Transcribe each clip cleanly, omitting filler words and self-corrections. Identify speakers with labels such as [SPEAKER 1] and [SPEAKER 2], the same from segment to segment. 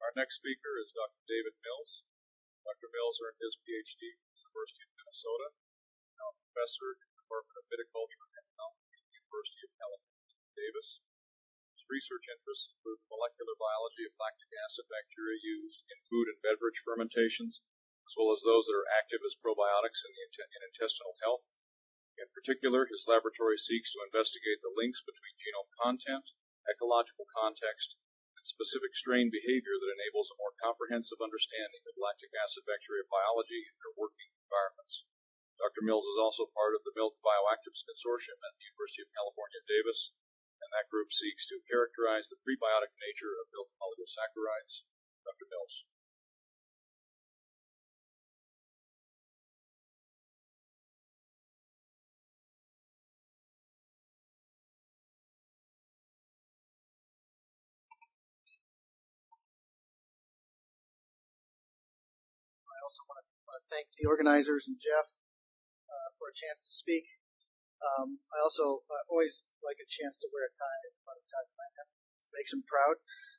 [SPEAKER 1] Our next speaker is Dr. David Mills. Dr. Mills earned his PhD from the University of Minnesota, now a professor in the Department of Viticulture and Economics at the University of California, Davis. His research interests include the molecular biology of lactic acid bacteria used in food and beverage fermentations, as well as those that are active as probiotics in intestinal health. In particular, his laboratory seeks to investigate the links between genome content, ecological context, and specific strain behavior that enables a more comprehensive understanding of lactic acid bacteria biology and their working environments. Dr. Mills is also part of the Milk Bioactives Consortium at the University of California, Davis, and that group seeks to characterize the prebiotic nature of milk oligosaccharides. Dr. Mills.
[SPEAKER 2] I also want to thank the organizers and Jeff for a chance to speak. I also always like a chance to wear a tie at the time I have. It makes them proud.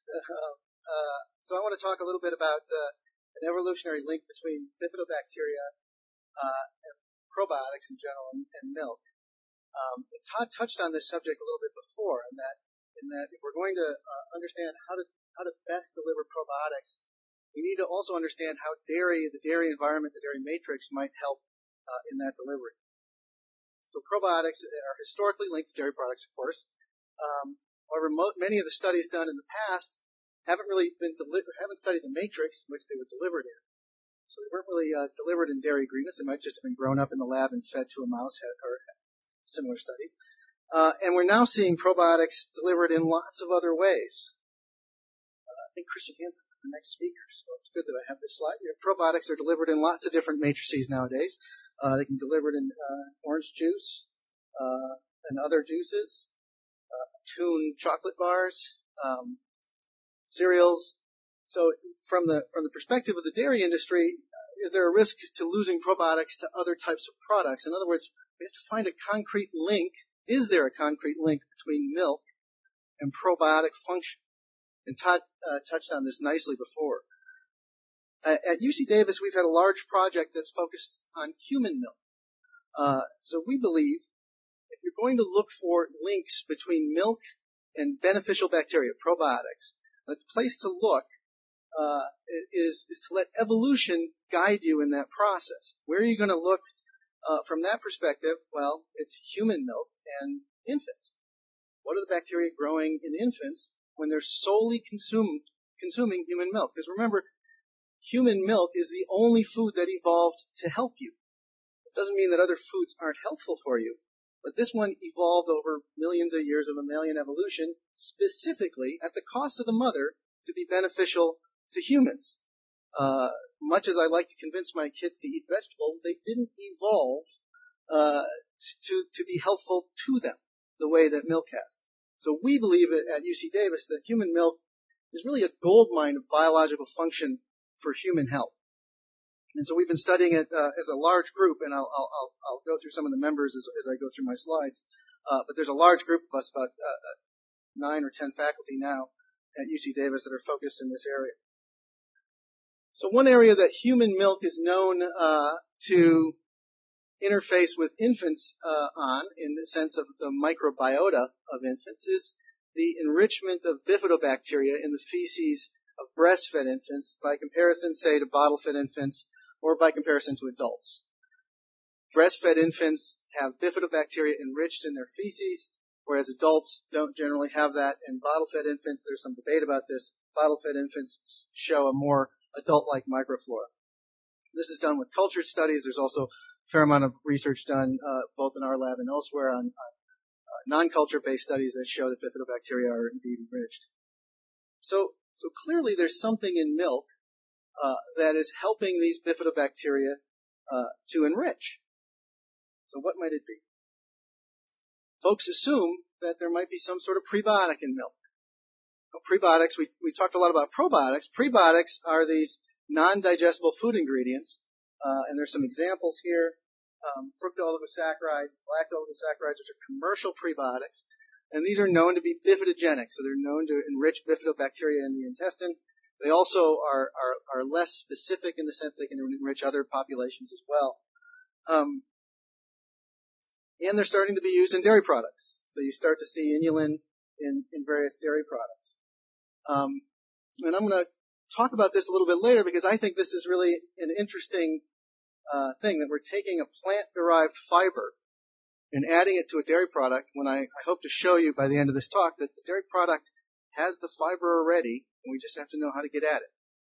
[SPEAKER 2] So I want to talk a little bit about an evolutionary link between bifidobacteria and probiotics in general and milk. Todd touched on this subject a little bit before, in that if we're going to understand how to best deliver probiotics, we need to also understand how the dairy environment, the dairy matrix might help in that delivery. So probiotics are historically linked to dairy products, of course. However, many of the studies done in the past haven't studied the matrix in which they were delivered in. So they weren't really delivered in dairy ingredients. They might just have been grown up in the lab and fed to a mouse or similar studies. And we're now seeing probiotics delivered in lots of other ways. I think Christian Hansen is the next speaker, so it's good that I have this slide here. Probiotics are delivered in lots of different matrices nowadays. They can be delivered in orange juice and other juices, Toon chocolate bars, cereals. So from the perspective of the dairy industry, is there a risk to losing probiotics to other types of products? In other words, we have to find a concrete link. Is there a concrete link between milk and probiotic function? And Todd touched on this nicely before. At UC Davis, we've had a large project that's focused on human milk. So we believe if you're going to look for links between milk and beneficial bacteria, probiotics, the place to look is to let evolution guide you in that process. Where are you going to look from that perspective? Well, it's human milk and infants. What are the bacteria growing in infants when they're solely consuming human milk? Because remember, human milk is the only food that evolved to help you. It doesn't mean that other foods aren't helpful for you, but this one evolved over millions of years of mammalian evolution, specifically at the cost of the mother, to be beneficial to humans. Much as I like to convince my kids to eat vegetables, they didn't evolve to be helpful to them the way that milk has. So we believe at UC Davis that human milk is really a goldmine of biological function for human health. And so we've been studying it as a large group, and I'll go through some of the members as I go through my slides. But there's a large group of us, about 9 or 10 faculty now at UC Davis that are focused in this area. So one area that human milk is known to interface with infants on, in the sense of the microbiota of infants, is the enrichment of bifidobacteria in the feces of breastfed infants by comparison, say, to bottle-fed infants, or by comparison to adults. Breastfed infants have bifidobacteria enriched in their feces, whereas adults don't generally have that. In bottle-fed infants, there's some debate about this. Bottle-fed infants show a more adult-like microflora. This is done with culture studies. There's also a fair amount of research done both in our lab and elsewhere on non-culture-based studies that show that bifidobacteria are indeed enriched. So clearly there's something in milk that is helping these bifidobacteria to enrich. So what might it be? Folks assume that there might be some sort of prebiotic in milk. Prebiotics, we talked a lot about probiotics. Prebiotics are these non-digestible food ingredients, and there's some examples here. Fructooligosaccharides, lactooligosaccharides, which are commercial prebiotics, and these are known to be bifidogenic, so they're known to enrich bifidobacteria in the intestine. They also are less specific in the sense they can enrich other populations as well. And they're starting to be used in dairy products. So you start to see inulin in various dairy products. And I'm going to talk about this a little bit later because I think this is really an interesting thing, that we're taking a plant-derived fiber and adding it to a dairy product, when I hope to show you by the end of this talk that the dairy product has the fiber already, and we just have to know how to get at it.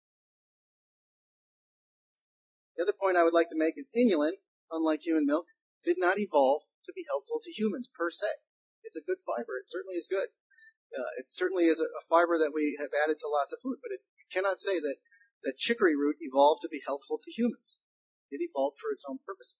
[SPEAKER 2] The other point I would like to make is inulin, unlike human milk, did not evolve to be helpful to humans per se. It's a good fiber. It certainly is good. It certainly is a fiber that we have added to lots of food, but you cannot say that chicory root evolved to be helpful to humans. It evolved for its own purposes.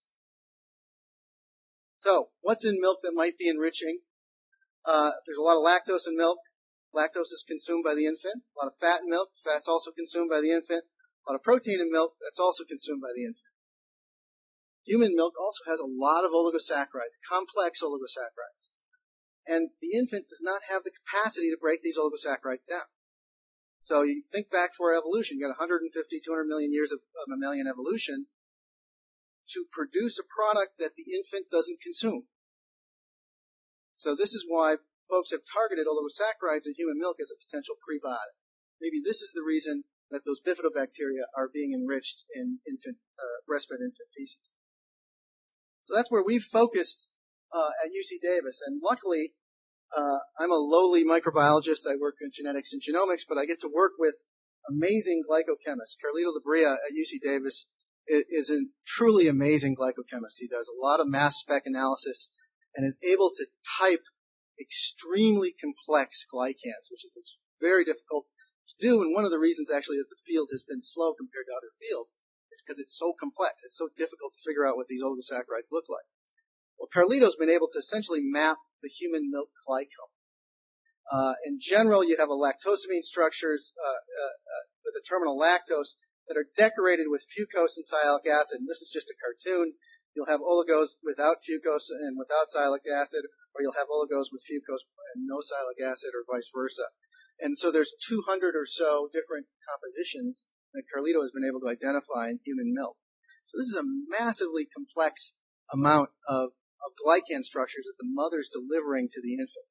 [SPEAKER 2] So, what's in milk that might be enriching? There's a lot of lactose in milk. Lactose is consumed by the infant. A lot of fat in milk. Fat's also consumed by the infant. A lot of protein in milk. That's also consumed by the infant. Human milk also has a lot of oligosaccharides, complex oligosaccharides. And the infant does not have the capacity to break these oligosaccharides down. So you think back for evolution. You got 150, 200 million years of mammalian evolution to produce a product that the infant doesn't consume. So this is why folks have targeted oligosaccharides in human milk as a potential prebiotic. Maybe this is the reason that those bifidobacteria are being enriched in breastfed infant feces. So that's where we've focused at UC Davis. And luckily, I'm a lowly microbiologist. I work in genetics and genomics, but I get to work with amazing glycochemists. Carlito Labria at UC Davis is a truly amazing glycochemist. He does a lot of mass spec analysis and is able to type extremely complex glycans, which is very difficult to do. And one of the reasons actually that the field has been slow compared to other fields is because it's so complex. It's so difficult to figure out what these oligosaccharides look like. Well, Carlito's been able to essentially map the human milk glycome. In general, you have a lactosamine structures with a terminal lactose that are decorated with fucose and sialic acid. And this is just a cartoon. You'll have oligos without fucose and without sialic acid, or you'll have oligos with fucose and no sialic acid, or vice versa. And so there's 200 or so different compositions that Carlito has been able to identify in human milk. So this is a massively complex amount of glycan structures that the mother's delivering to the infant.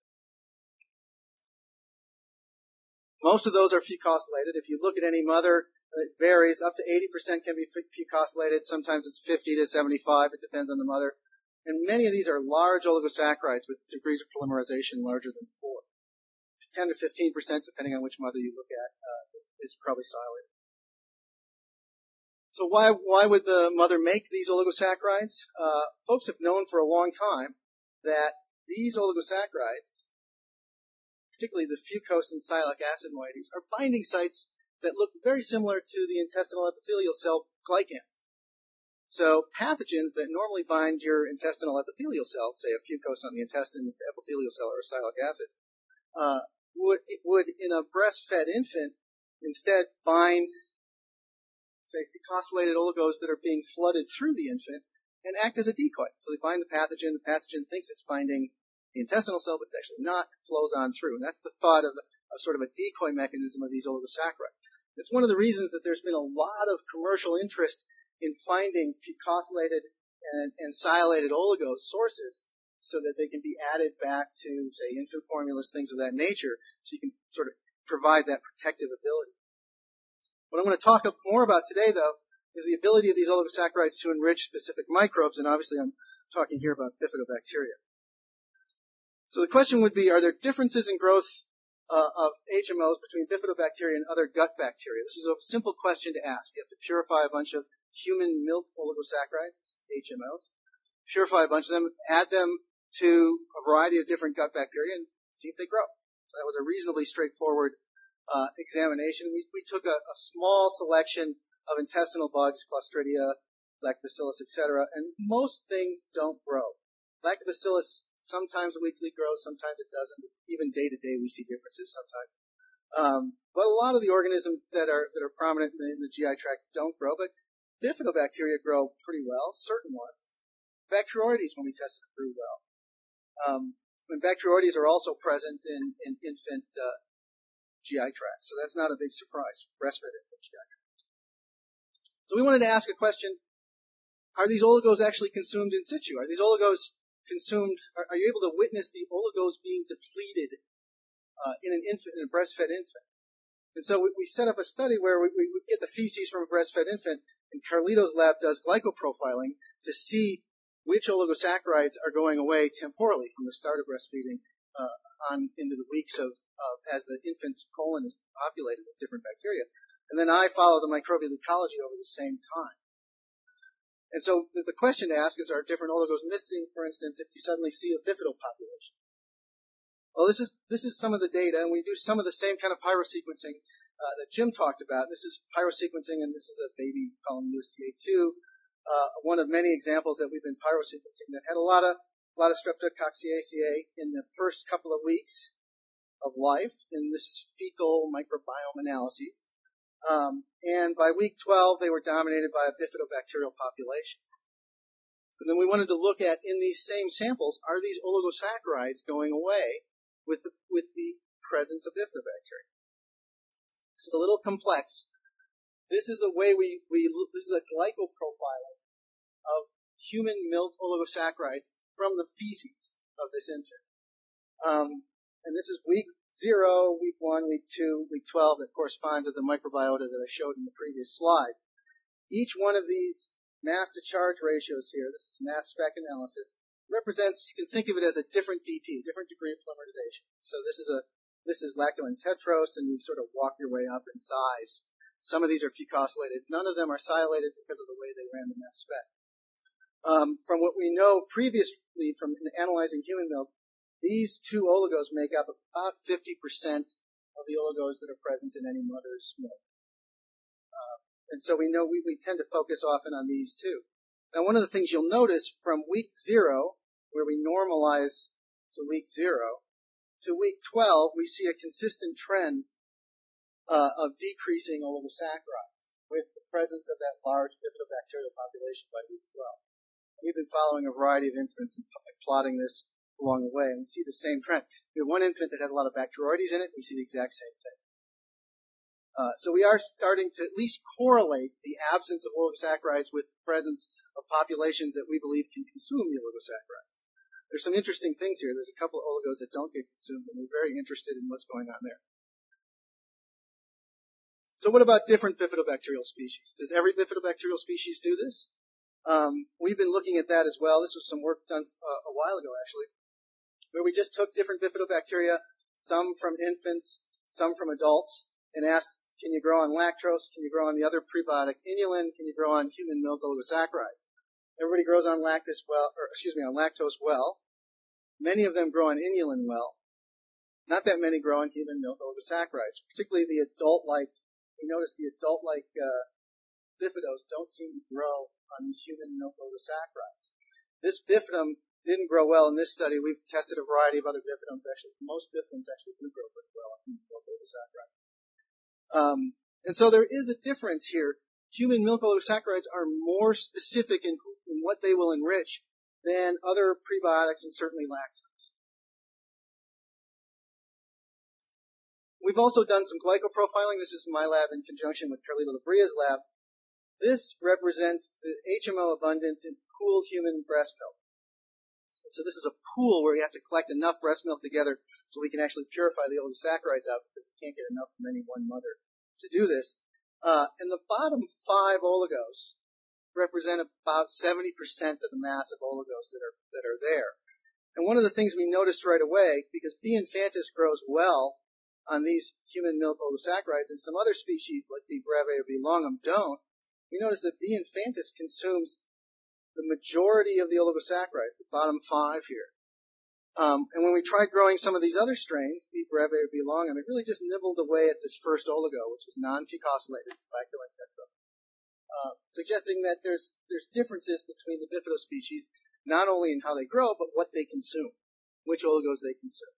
[SPEAKER 2] Most of those are fucosylated. If you look at any mother, it varies. Up to 80% can be fucosylated. Sometimes it's 50 to 75. It depends on the mother. And many of these are large oligosaccharides with degrees of polymerization larger than 4. 10 to 15%, depending on which mother you look at, is probably silated. So why would the mother make these oligosaccharides? Folks have known for a long time that these oligosaccharides, particularly the fucose and sialic acid moieties, are binding sites that look very similar to the intestinal epithelial cell glycans. So pathogens that normally bind your intestinal epithelial cell, say a fucose on the intestine epithelial cell or a sialic acid, would in a breastfed infant instead bind, say, fucosylated oligos that are being flooded through the infant and act as a decoy. So they bind the pathogen thinks it's binding the intestinal cell, but it's actually not. It flows on through. And that's the thought of sort of a decoy mechanism of these oligosaccharides. It's one of the reasons that there's been a lot of commercial interest in finding fucosylated and sialated oligos sources so that they can be added back to, say, infant formulas, things of that nature, so you can sort of provide that protective ability. What I'm going to talk more about today, though, is the ability of these oligosaccharides to enrich specific microbes, and obviously I'm talking here about bifidobacteria. So the question would be, are there differences in growth of HMOs between bifidobacteria and other gut bacteria? This is a simple question to ask. You have to purify a bunch of human milk oligosaccharides, this is HMOs, purify a bunch of them, add them to a variety of different gut bacteria, and see if they grow. So that was a reasonably straightforward examination. We took a small selection of intestinal bugs, Clostridia, Lactobacillus, etc., and most things don't grow. Lactobacillus sometimes weakly grows, sometimes it doesn't. Even day to day we see differences sometimes. But a lot of the organisms that are prominent in the GI tract don't grow, but bifidobacteria grow pretty well, certain ones. Bacteroides, when we tested, grew well. And Bacteroides are also present in infant GI tract. So that's not a big surprise. Breastfed infant GI tract. So we wanted to ask a question. Are these oligos actually consumed in situ? Are these oligos consumed? Are you able to witness the oligos being depleted in an infant, in a breastfed infant? And so we set up a study where we get the feces from a breastfed infant, and Carlito's lab does glycoprofiling to see which oligosaccharides are going away temporally from the start of breastfeeding on into the weeks of as the infant's colon is populated with different bacteria. And then I follow the microbial ecology over the same time. And so the question to ask is, are different oligos missing, for instance, if you suddenly see a bifidal population? Well, this is some of the data, and we do some of the same kind of pyrosequencing that Jim talked about. This is pyrosequencing, and this is a baby called USCA2, one of many examples that we've been pyrosequencing that had a lot of Streptococciaceae in the first couple of weeks of life, and this is fecal microbiome analyses. And by week 12, they were dominated by bifidobacterial populations. So then we wanted to look at, in these same samples, are these oligosaccharides going away with the presence of bifidobacteria? This is a little complex. This is a way this is a glycoprofiling of human milk oligosaccharides from the feces of this infant. And this is week 0, week 1, week 2, week 12 that correspond to the microbiota that I showed in the previous slide. Each one of these mass to charge ratios here, this is mass spec analysis, represents, you can think of it as a different DP, different degree of polymerization. So this is lactoin tetrose, and you sort of walk your way up in size. Some of these are fucosylated. None of them are sialylated because of the way they ran the mass spec. From what we know previously from analyzing human milk, these two oligos make up about 50% of the oligos that are present in any mother's milk. And so we know we tend to focus often on these two. Now, one of the things you'll notice from week 0, where we normalize to week 0, to week 12, we see a consistent trend of decreasing oligosaccharides with the presence of that large bifidobacterial population by week 12. We've been following a variety of infants and plotting this along the way, and we see the same trend. We have one infant that has a lot of Bacteroides in it, we see the exact same thing. So we are starting to at least correlate the absence of oligosaccharides with the presence of populations that we believe can consume the oligosaccharides. There's some interesting things here. There's a couple of oligos that don't get consumed, and we're very interested in what's going on there. So what about different bifidobacterial species? Does every bifidobacterial species do this? We've been looking at that as well. This was some work done a while ago, actually, where we just took different bifidobacteria, some from infants, some from adults, and asked, can you grow on lactose? Can you grow on the other prebiotic inulin? Can you grow on human milk oligosaccharides? Everybody grows on lactose well. Many of them grow on inulin well. Not that many grow on human milk oligosaccharides, particularly the adult-like. We notice the adult-like bifidos don't seem to grow on these human milk oligosaccharides. This bifidum didn't grow well in this study. We've tested a variety of other bifidums. Actually, most bifidums actually do grow pretty well on human milk oligosaccharides. And so there is a difference here. Human milk oligosaccharides are more specific in what they will enrich than other prebiotics and certainly lactose. We've also done some glycoprofiling. This is my lab in conjunction with Carlito Labria's lab. This represents the HMO abundance in pooled human breast milk. So this is a pool where you have to collect enough breast milk together so we can actually purify the oligosaccharides out because we can't get enough from any one mother to do this. And the bottom 5 oligos represent about 70% of the mass of oligos that are there. And one of the things we noticed right away, because B. infantis grows well on these human milk oligosaccharides and some other species like B. breve or B. longum don't, we noticed that B. infantis consumes the majority of the oligosaccharides, the bottom 5 here. And when we tried growing some of these other strains, B. breve or B. longum, it really just nibbled away at this first oligo, which is non-fucosylated, it's lactoin tetrose, suggesting that there's differences between the bifido species, not only in how they grow, but what they consume, which oligos they consume.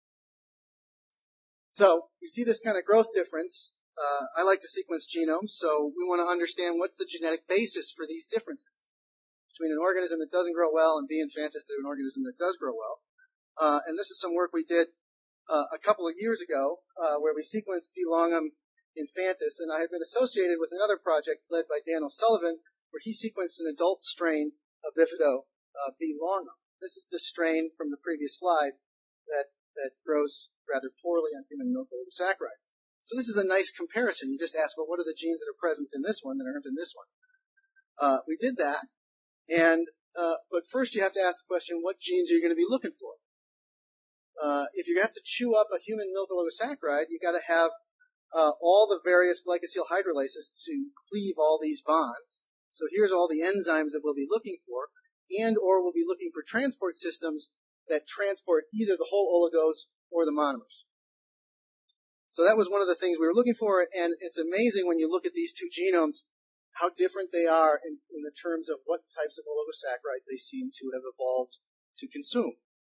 [SPEAKER 2] So you see this kind of growth difference. I like to sequence genomes, so we want to understand what's the genetic basis for these differences between an organism that doesn't grow well and B. infantis, an organism that does grow well. And this is some work we did a couple of years ago, where we sequenced B. longum infantis, and I had been associated with another project led by Dan O'Sullivan, where he sequenced an adult strain of Bifido B. longum. This is the strain from the previous slide that grows rather poorly on human milk oligosaccharides. So this is a nice comparison. You just ask, well, what are the genes that are present in this one that aren't in this one? We did that, but first you have to ask the question, what genes are you going to be looking for? If you have to chew up a human milk oligosaccharide, you got to have all the various glycosyl hydrolases to cleave all these bonds. So here's all the enzymes that we'll be looking for, and or we'll be looking for transport systems that transport either the whole oligos or the monomers. So that was one of the things we were looking for, and it's amazing when you look at these two genomes how different they are in the terms of what types of oligosaccharides they seem to have evolved to consume.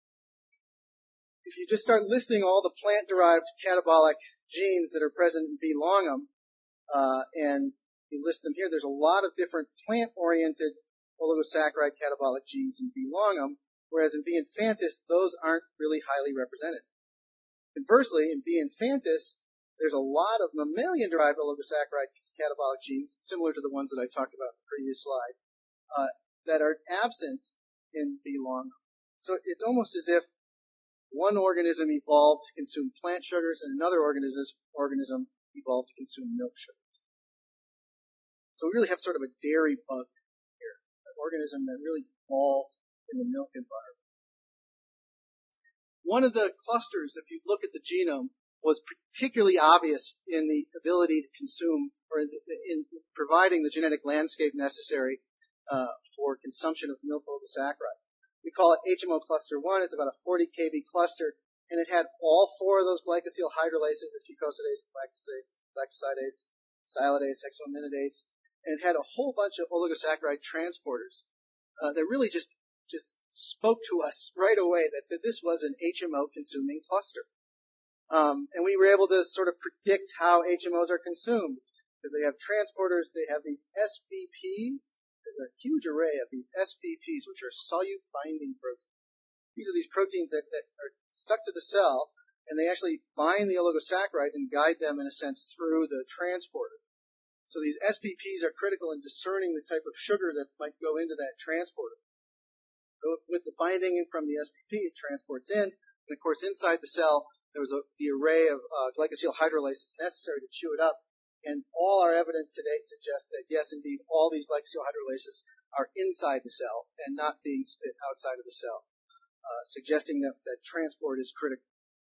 [SPEAKER 2] If you just start listing all the plant-derived catabolic genes that are present in B. longum, and you list them here, there's a lot of different plant-oriented oligosaccharide catabolic genes in B. longum, whereas in B. infantis, those aren't really highly represented. Conversely, in B. infantis, there's a lot of mammalian-derived oligosaccharide catabolic genes, similar to the ones that I talked about in the previous slide, that are absent in B. longum. So it's almost as if one organism evolved to consume plant sugars and another organism evolved to consume milk sugars. So we really have sort of a dairy bug here, an organism that really evolved in the milk environment. One of the clusters, if you look at the genome, was particularly obvious in the ability to consume, or in providing the genetic landscape necessary for consumption of milk oligosaccharides. We call it HMO cluster 1. It's about a 40 kb cluster, and it had all four of those glycosyl hydrolases, the fucosidase, lactosidase, sialidase, hexoaminidase, and it had a whole bunch of oligosaccharide transporters that really just spoke to us right away that this was an HMO consuming cluster. And we were able to sort of predict how HMOs are consumed, because they have transporters, they have these SBPs. There's a huge array of these SBPs, which are solute binding proteins. These are these proteins that are stuck to the cell, and they actually bind the oligosaccharides and guide them, in a sense, through the transporter. So these SBPs are critical in discerning the type of sugar that might go into that transporter. So with the binding from the SBP, it transports in, and of course inside the cell, there was the array of glycosyl hydrolases necessary to chew it up. And all our evidence to date suggests that, yes, indeed, all these glycosyl hydrolases are inside the cell and not being spit outside of the cell, suggesting that transport is critical.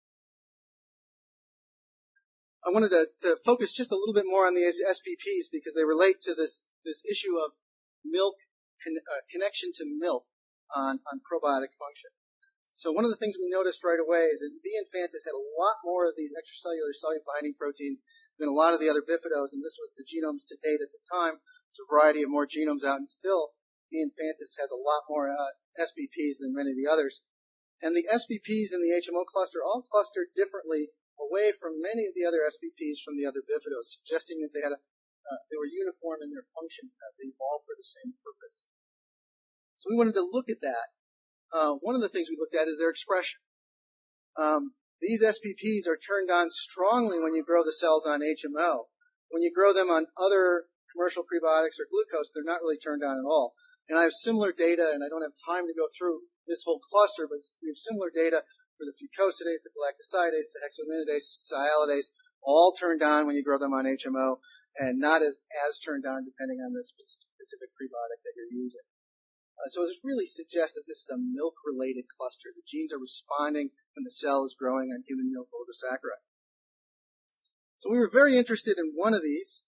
[SPEAKER 2] I wanted to focus just a little bit more on the SPPs because they relate to this issue of milk connection to milk on probiotic function. So one of the things we noticed right away is that B. infantis had a lot more of these extracellular solute binding proteins than a lot of the other bifidos, and this was the genomes to date at the time. There's a variety of more genomes out, and still B. infantis has a lot more SBPs than many of the others. And the SBPs in the HMO cluster all clustered differently away from many of the other SBPs from the other bifidos, suggesting that they were uniform in their function. They evolved for the same purpose. So we wanted to look at that. One of the things we looked at is their expression. These SPPs are turned on strongly when you grow the cells on HMO. When you grow them on other commercial prebiotics or glucose, they're not really turned on at all. And I have similar data, and I don't have time to go through this whole cluster, but we have similar data for the fucosidase, the galactosidase, the hexoaminidase, sialidase, all turned on when you grow them on HMO, and not as turned on depending on the specific prebiotic that you're using. So this really suggests that this is a milk-related cluster. The genes are responding when the cell is growing on human milk oligosaccharide. So we were very interested in one of these.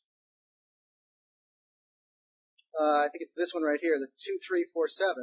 [SPEAKER 2] I think it's this one right here, the 2347.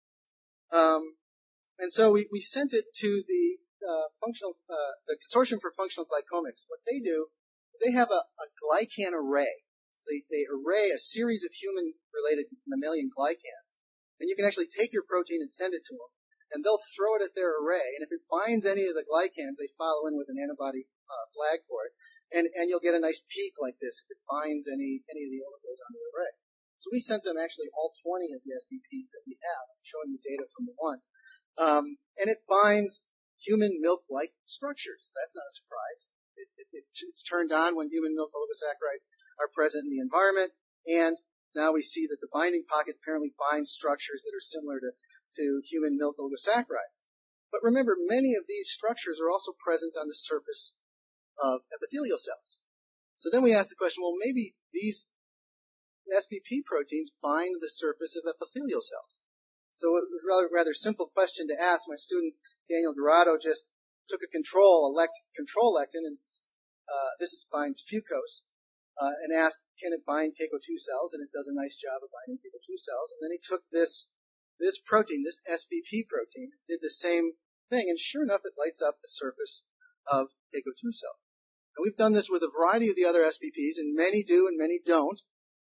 [SPEAKER 2] And so we sent it to the Consortium for Functional Glycomics. What they do is they have a glycan array. So they array a series of human-related mammalian glycans. And you can actually take your protein and send it to them, and they'll throw it at their array. And if it binds any of the glycans, they follow in with an antibody flag for it, and you'll get a nice peak like this if it binds any of the oligos on the array. So we sent them actually all 20 of the SBPs that we have, showing the data from the one, and it binds human milk-like structures. That's not a surprise. It's turned on when human milk oligosaccharides are present in the environment, and now we see that the binding pocket apparently binds structures that are similar to human milk oligosaccharides. But remember, many of these structures are also present on the surface of epithelial cells. So then we ask the question, well, maybe these SBP proteins bind the surface of epithelial cells. So it was a rather simple question to ask. My student, Daniel Dorado, just took a control lectin, and this binds fucose, and asked, can it bind KCO2 cells? And it does a nice job of binding KCO2 cells. And then he took this protein, this SBP protein, did the same thing, and sure enough, it lights up the surface of KCO2 cells. And we've done this with a variety of the other SBPs, and many do and many don't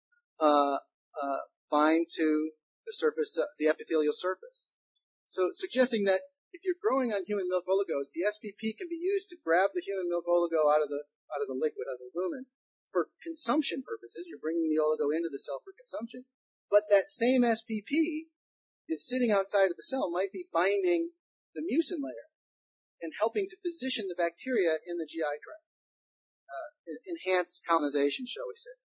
[SPEAKER 2] bind to the surface, the epithelial surface. So suggesting that if you're growing on human milk oligos, the SBP can be used to grab the human milk oligo out of the liquid, out of the lumen, for consumption purposes. You're bringing the oligo into the cell for consumption. But that same SBP is sitting outside of the cell, might be binding the mucin layer and helping to position the bacteria in the GI tract. Enhanced colonization, shall we say.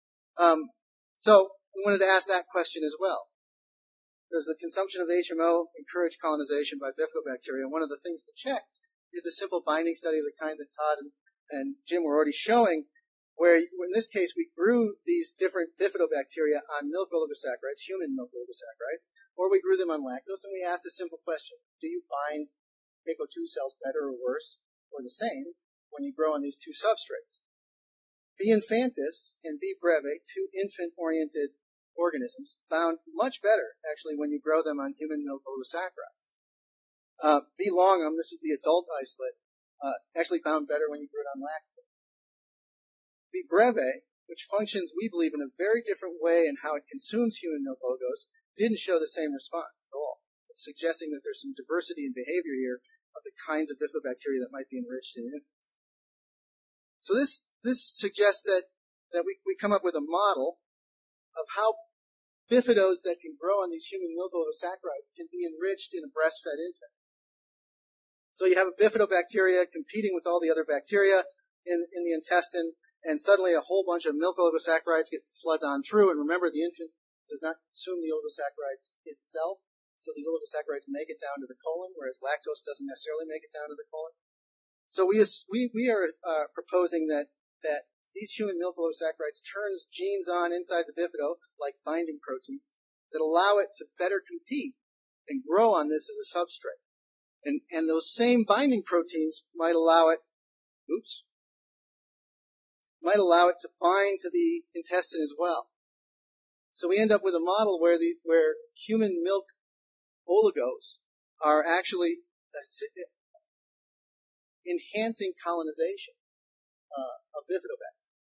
[SPEAKER 2] So we wanted to ask that question as well. Does the consumption of HMO encourage colonization by bifidobacteria? One of the things to check is a simple binding study of the kind that Todd and Jim were already showing, where in this case we grew these different bifidobacteria on milk oligosaccharides, human milk oligosaccharides, or we grew them on lactose, and we asked a simple question. Do you bind KCO2 cells better or worse or the same when you grow on these two substrates? B. infantis and B. breve, two infant-oriented organisms, bound much better, actually, when you grow them on human milk oligosaccharides. B. longum, this is the adult isolate, actually bound better when you grew it on lactose. B. breve, which functions, we believe, in a very different way in how it consumes human milk oligos, didn't show the same response at all, suggesting that there's some diversity in behavior here of the kinds of bifidobacteria that might be enriched in infants. So this suggests that we come up with a model of how bifidos that can grow on these human milk oligosaccharides can be enriched in a breastfed infant. So you have a bifidobacteria competing with all the other bacteria in the intestine, and suddenly a whole bunch of milk oligosaccharides get flooded on through. And remember, the infant does not consume the oligosaccharides itself, so the oligosaccharides make it down to the colon, whereas lactose doesn't necessarily make it down to the colon. So we are proposing that these human milk oligosaccharides turns genes on inside the bifido, like binding proteins, that allow it to better compete and grow on this as a substrate. And those same binding proteins might allow it to bind to the intestine as well. So we end up with a model where human milk oligos are actually enhancing colonization of bifidobacteria.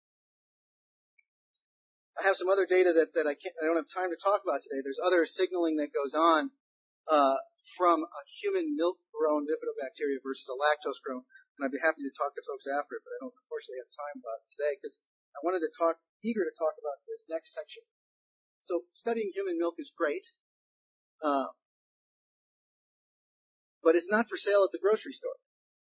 [SPEAKER 2] I have some other data that I don't have time to talk about today. There's other signaling that goes on from a human milk-grown bifidobacteria versus a lactose-grown, and I'd be happy to talk to folks after it, but I don't unfortunately have time about it today because I wanted to eager to talk about this next section. So studying human milk is great, but it's not for sale at the grocery store.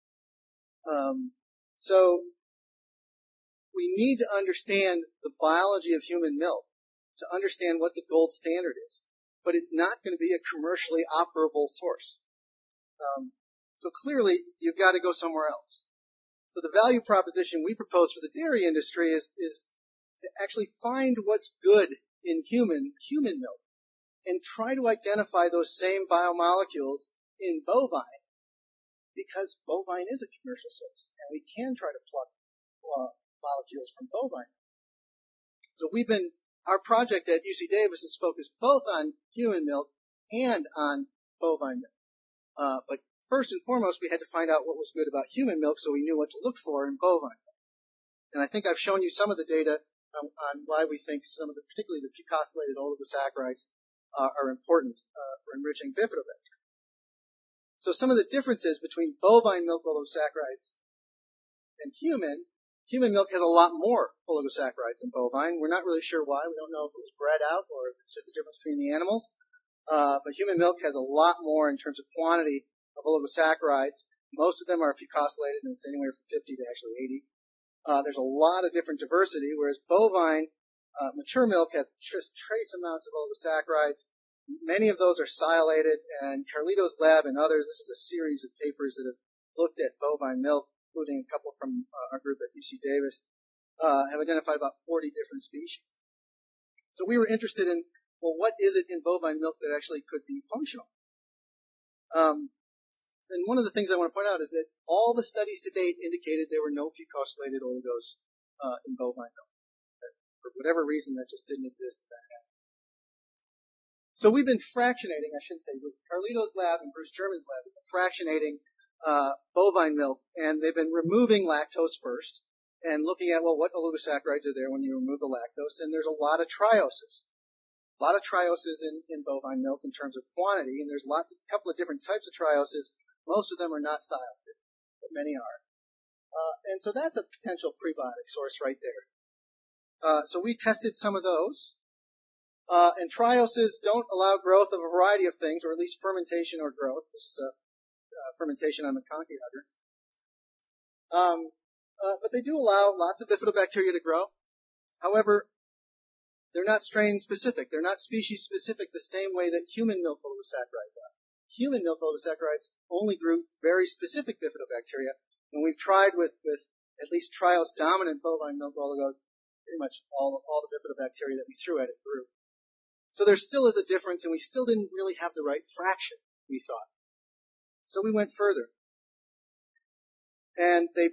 [SPEAKER 2] So we need to understand the biology of human milk to understand what the gold standard is. But it's not going to be a commercially operable source. So clearly, you've got to go somewhere else. So the value proposition we propose for the dairy industry is to actually find what's good in human milk and try to identify those same biomolecules in bovine, because bovine is a commercial source, and we can try to pluck molecules from bovine. So our project at UC Davis is focused both on human milk and on bovine milk. But first and foremost, we had to find out what was good about human milk so we knew what to look for in bovine milk. And I think I've shown you some of the data on why we think particularly the fucosylated oligosaccharides are important for enriching bifidobacteria. So some of the differences between bovine milk oligosaccharides and human milk has a lot more oligosaccharides than bovine. We're not really sure why. We don't know if it was bred out or if it's just a difference between the animals. But human milk has a lot more in terms of quantity of oligosaccharides. Most of them are fucosylated, and it's anywhere from 50 to actually 80. There's a lot of different diversity, whereas bovine mature milk has just trace amounts of oligosaccharides. Many of those are sialated, and Carlito's lab and others, this is a series of papers that have looked at bovine milk, including a couple from our group at UC Davis, have identified about 40 different species. So we were interested in, well, what is it in bovine milk that actually could be functional? And one of the things I want to point out is that all the studies to date indicated there were no fucosylated oligos in bovine milk. For whatever reason, that just didn't exist at that time. So we've been fractionating, I shouldn't say, with Carlito's lab and Bruce German's lab, we've been fractionating bovine milk, and they've been removing lactose first and looking at, well, what oligosaccharides are there when you remove the lactose, and there's a lot of trioses. A lot of trioses in bovine milk in terms of quantity, and there's a couple of different types of trioses. Most of them are not sialated, but many are. And so that's a potential prebiotic source right there. So we tested some of those. And trioses don't allow growth of a variety of things, or at least fermentation or growth. This is a fermentation on McConkey udder. But they do allow lots of bifidobacteria to grow. However, they're not strain specific. They're not species specific the same way that human milk oligosaccharides are. Human milk oligosaccharides only grew very specific bifidobacteria, and we've tried with at least trials dominant bovine milk oligos, pretty much all the bifidobacteria that we threw at it grew. So there still is a difference, and we still didn't really have the right fraction, we thought. So we went further. And they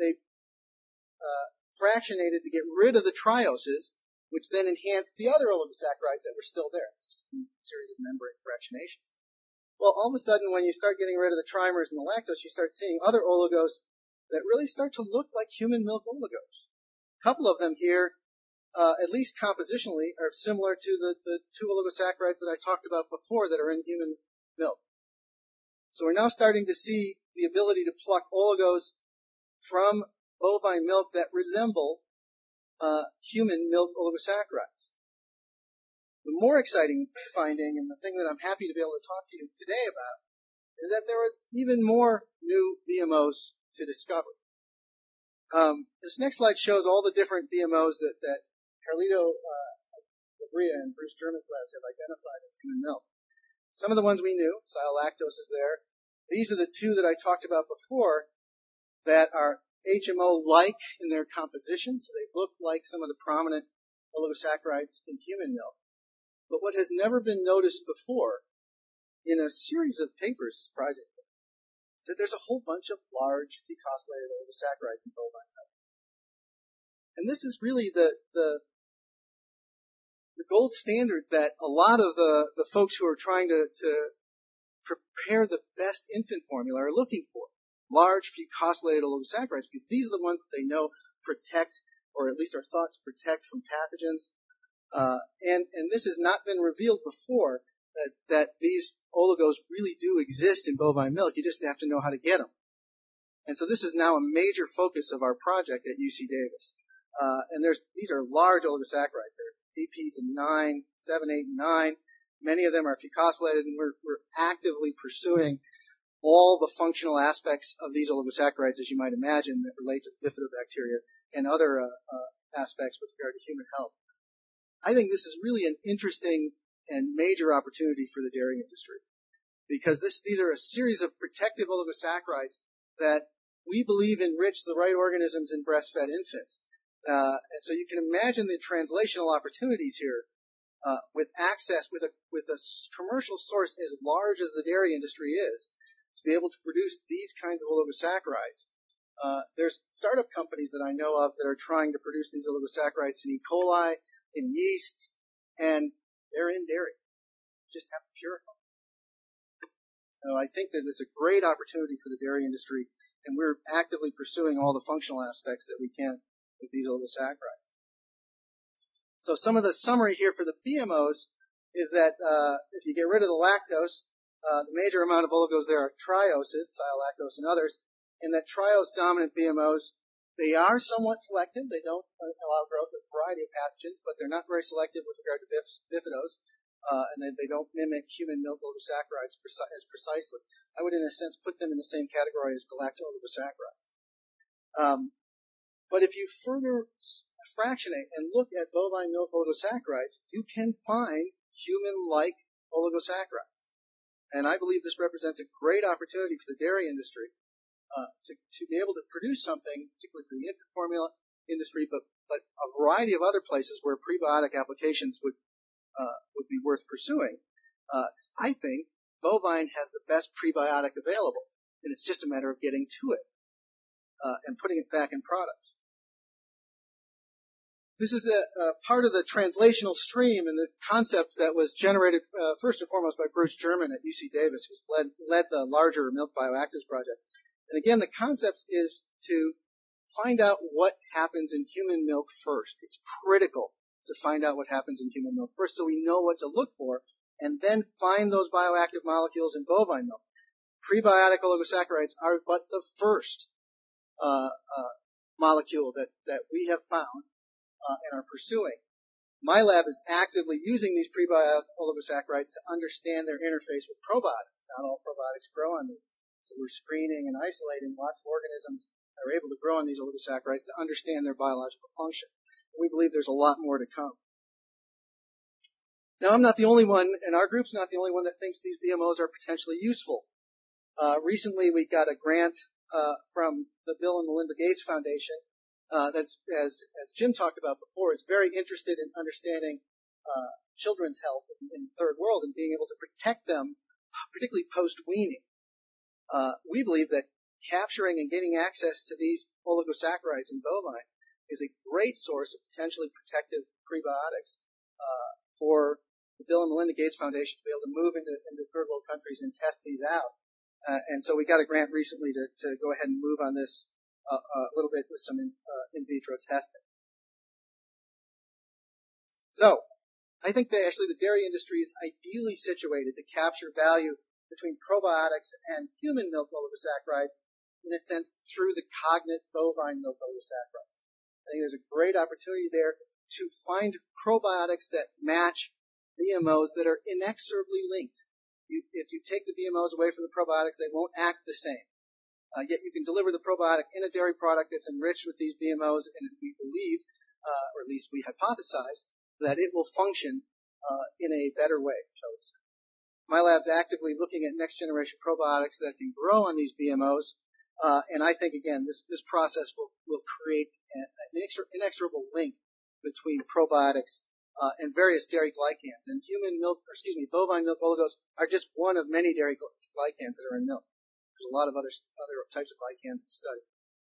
[SPEAKER 2] fractionated to get rid of the trioses, which then enhanced the other oligosaccharides that were still there. Just a series of membrane fractionations. Well, all of a sudden, when you start getting rid of the trimers and the lactose, you start seeing other oligos that really start to look like human milk oligos. A couple of them here, at least compositionally, are similar to the two oligosaccharides that I talked about before that are in human milk. So we're now starting to see the ability to pluck oligos from bovine milk that resemble human milk oligosaccharides. The more exciting finding, and the thing that I'm happy to be able to talk to you today about, is that there was even more new BMOs to discover. This next slide shows all the different BMOs that Carlito Labria and Bruce German's labs have identified in human milk. Some of the ones we knew, sialactose is there. These are the two that I talked about before that are HMO-like in their composition, so they look like some of the prominent oligosaccharides in human milk. But what has never been noticed before in a series of papers, surprisingly, is that there's a whole bunch of large fucosylated oligosaccharides in bovine milk. And this is really the gold standard that a lot of the folks who are trying to prepare the best infant formula are looking for. Large fucosylated oligosaccharides, because these are the ones that they know protect, or at least are thought to protect from pathogens. And this has not been revealed before, that these oligos really do exist in bovine milk. You just have to know how to get them. And so this is now a major focus of our project at UC Davis. And these are large oligosaccharides. They're DPs of 9, 7, 8, and 9. Many of them are fucosylated, and we're actively pursuing all the functional aspects of these oligosaccharides, as you might imagine, that relate to bifidobacteria and other aspects with regard to human health. I think this is really an interesting and major opportunity for the dairy industry, because these are a series of protective oligosaccharides that we believe enrich the right organisms in breastfed infants. And so you can imagine the translational opportunities here with access, with a commercial source as large as the dairy industry is, to be able to produce these kinds of oligosaccharides. There's startup companies that I know of that are trying to produce these oligosaccharides in E. coli, in yeasts, and they're in dairy. You just have to purify them. So I think that it's a great opportunity for the dairy industry, and we're actively pursuing all the functional aspects that we can with these oligosaccharides. So some of the summary here for the BMOs is that if you get rid of the lactose, the major amount of oligos there are trioses, sialactose and others, and that triose-dominant BMOs, they are somewhat selective. They don't allow growth of a variety of pathogens, but they're not very selective with regard to bifidos. and they don't mimic human milk oligosaccharides as precisely. I would, in a sense, put them in the same category as galacto-oligosaccharides. But if you further fractionate and look at bovine milk oligosaccharides, you can find human-like oligosaccharides. And I believe this represents a great opportunity for the dairy industry to be able to produce something, particularly for the infant formula industry, but a variety of other places where prebiotic applications would be worth pursuing. I think bovine has the best prebiotic available, and it's just a matter of getting to it and putting it back in products. This is a part of the translational stream and the concept that was generated first and foremost by Bruce German at UC Davis, who's led the larger Milk Bioactives project. And again, the concept is to find out what happens in human milk first. It's critical to find out what happens in human milk first so we know what to look for, and then find those bioactive molecules in bovine milk. Prebiotic oligosaccharides are but the first molecule that we have found and are pursuing. My lab is actively using these prebiotic oligosaccharides to understand their interface with probiotics. Not all probiotics grow on these. So we're screening and isolating lots of organisms that are able to grow on these oligosaccharides to understand their biological function. We believe there's a lot more to come. Now, I'm not the only one, and our group's not the only one that thinks these BMOs are potentially useful. Recently, we got a grant from the Bill and Melinda Gates Foundation that's, as Jim talked about before, is very interested in understanding children's health in the third world and being able to protect them, particularly post-weaning. We believe that capturing and getting access to these oligosaccharides in bovine is a great source of potentially protective prebiotics for the Bill and Melinda Gates Foundation to be able to move into third world countries and test these out. And so we got a grant recently to go ahead and move on this a little bit with some in vitro testing. So, I think that actually the dairy industry is ideally situated to capture value between probiotics and human milk oligosaccharides, in a sense, through the cognate bovine milk oligosaccharides. I think there's a great opportunity there to find probiotics that match BMOs that are inexorably linked. If you take the BMOs away from the probiotics, they won't act the same. Yet you can deliver the probiotic in a dairy product that's enriched with these BMOs, and we believe, or at least we hypothesize, that it will function in a better way, shall we say. My lab's actively looking at next generation probiotics that can grow on these BMOs, and I think again this process will create an inexorable link between probiotics and various dairy glycans. And bovine milk oligos are just one of many dairy glycans that are in milk. There's a lot of other types of glycans to study.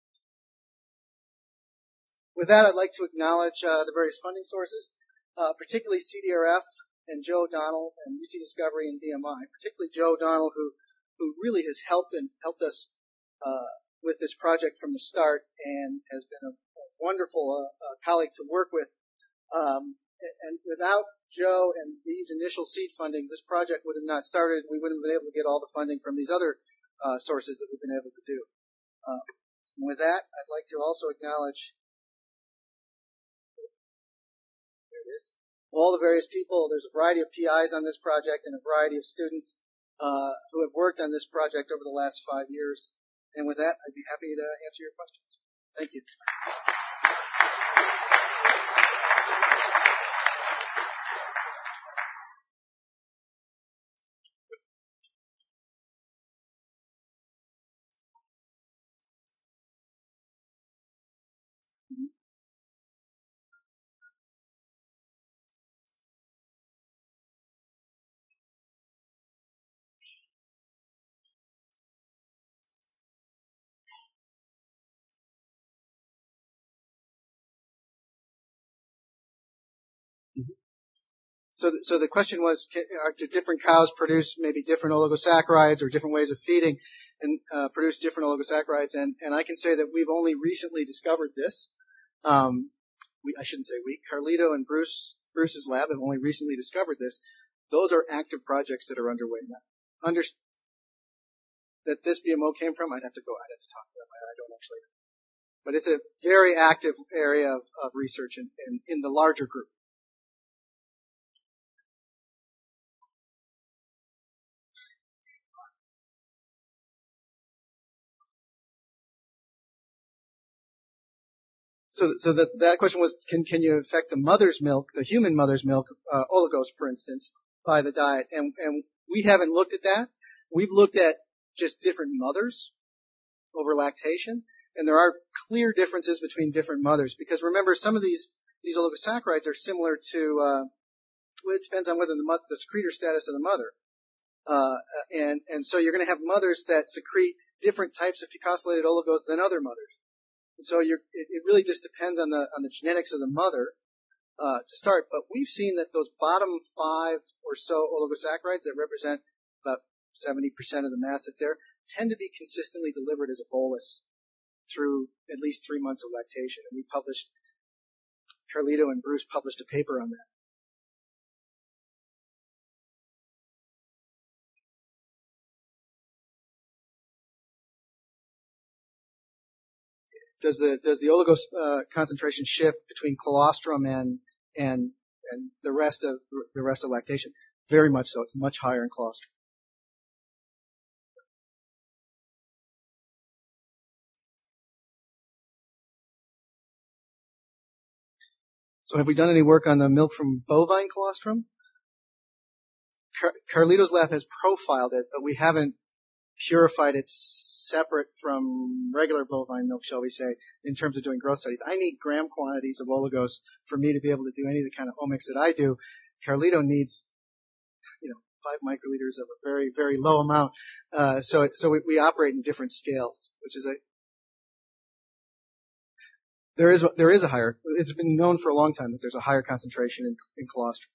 [SPEAKER 2] With that, I'd like to acknowledge the various funding sources, particularly CDRF and Joe O'Donnell and UC Discovery and DMI, particularly Joe O'Donnell, who really has helped us with this project from the start and has been a wonderful colleague to work with. And without Joe and these initial seed fundings, this project would have not started. We wouldn't have been able to get all the funding from these other sources that we've been able to do. And with that, I'd like to also acknowledge all the various people. There's a variety of PIs on this project and a variety of students who have worked on this project over the last 5 years. And with that, I'd be happy to answer your questions. Thank you. So the question was, do different cows produce maybe different oligosaccharides or different ways of feeding and produce different oligosaccharides? And I can say that we've only recently discovered this. I shouldn't say we. Carlito and Bruce's lab have only recently discovered this. Those are active projects that are underway now. That this BMO came from, I'd have to talk to them. I don't actually know. But it's a very active area of research in the larger group. So that question was, can you affect the mother's milk, the human mother's milk, oligos, for instance, by the diet? And we haven't looked at that. We've looked at just different mothers over lactation, and there are clear differences between different mothers. Because remember, some of these oligosaccharides are similar to, well, it depends on whether the secretor status of the mother. And so you're going to have mothers that secrete different types of fucosylated oligos than other mothers. And so it really just depends on the genetics of the mother, to start. But we've seen that those bottom 5 or so oligosaccharides that represent about 70% of the mass that's there tend to be consistently delivered as a bolus through at least 3 months of lactation. And Carlito and Bruce published a paper on that. Does the oligos concentration shift between colostrum and the rest of lactation? Very much so. It's much higher in colostrum. So have we done any work on the milk from bovine colostrum? Carlito's lab has profiled it, but we haven't purified it separate from regular bovine milk, shall we say, in terms of doing growth studies. I need gram quantities of oligos for me to be able to do any of the kind of omics that I do. Carlito needs, 5 microliters of a very, very low amount. So we operate in different scales, which is there is a higher, it's been known for a long time that there's a higher concentration in colostrum.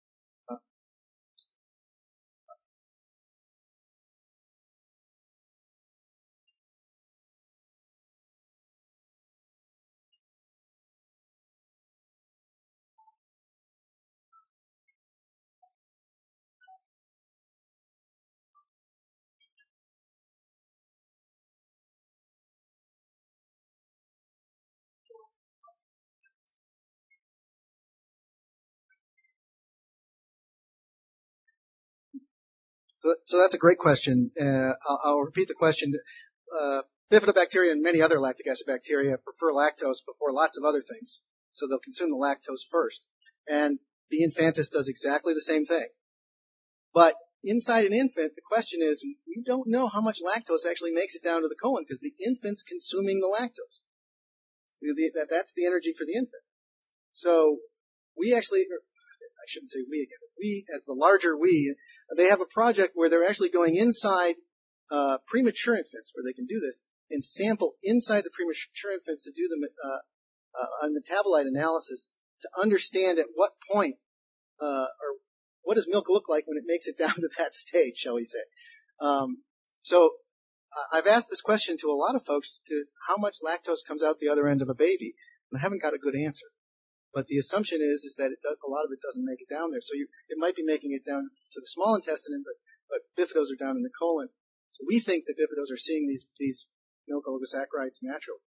[SPEAKER 2] So that's a great question. I'll repeat the question. Bifidobacteria and many other lactic acid bacteria prefer lactose before lots of other things. So they'll consume the lactose first. And B. infantis does exactly the same thing. But inside an infant, the question is, we don't know how much lactose actually makes it down to the colon because the infant's consuming the lactose. So that's the energy for the infant. So we actually, I shouldn't say we again, we as the larger we, they have a project where they're actually going inside premature infants, where they can do this, and sample inside the premature infants to do a metabolite analysis to understand at what point, or what does milk look like when it makes it down to that stage, shall we say. So I've asked this question to a lot of folks to how much lactose comes out the other end of a baby, and I haven't got a good answer. But the assumption is that a lot of it doesn't make it down there. So it might be making it down to the small intestine, but bifidos are down in the colon. So we think that bifidos are seeing these milk oligosaccharides naturally.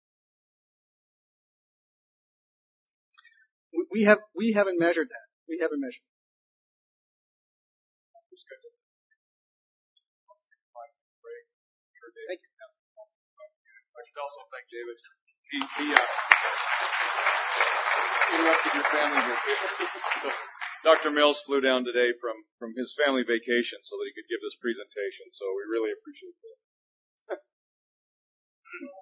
[SPEAKER 2] We haven't measured that. We haven't measured. Thank you.
[SPEAKER 1] I should also thank David. He interrupted your family vacation. So Dr. Mills flew down today from his family vacation so that he could give this presentation. So we really appreciate that.